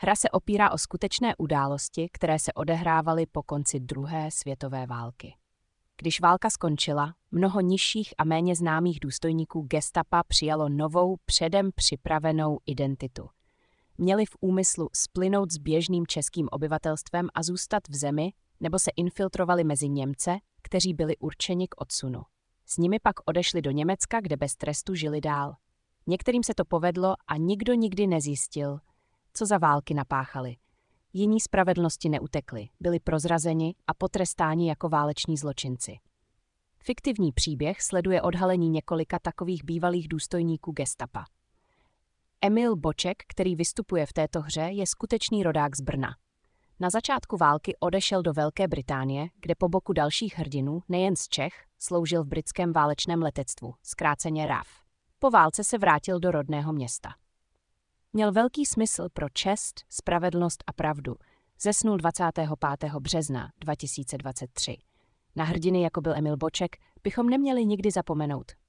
Hra se opírá o skutečné události, které se odehrávaly po konci druhé světové války. Když válka skončila, mnoho nižších a méně známých důstojníků gestapa přijalo novou, předem připravenou identitu. Měli v úmyslu splynout s běžným českým obyvatelstvem a zůstat v zemi, nebo se infiltrovali mezi Němce, kteří byli určeni k odsunu. S nimi pak odešli do Německa, kde bez trestu žili dál. Některým se to povedlo a nikdo nikdy nezjistil, co za války napáchali. Jiní spravedlnosti neutekli, byli prozrazeni a potrestáni jako váleční zločinci. Fiktivní příběh sleduje odhalení několika takových bývalých důstojníků gestapa. Emil Boček, který vystupuje v této hře, je skutečný rodák z Brna. Na začátku války odešel do Velké Británie, kde po boku dalších hrdinů, nejen z Čech, sloužil v britském válečném letectvu, zkráceně RAF. Po válce se vrátil do rodného města. Měl velký smysl pro čest, spravedlnost a pravdu. Zesnul 25. března 2023. Na hrdiny, jako byl Emil Boček, bychom neměli nikdy zapomenout.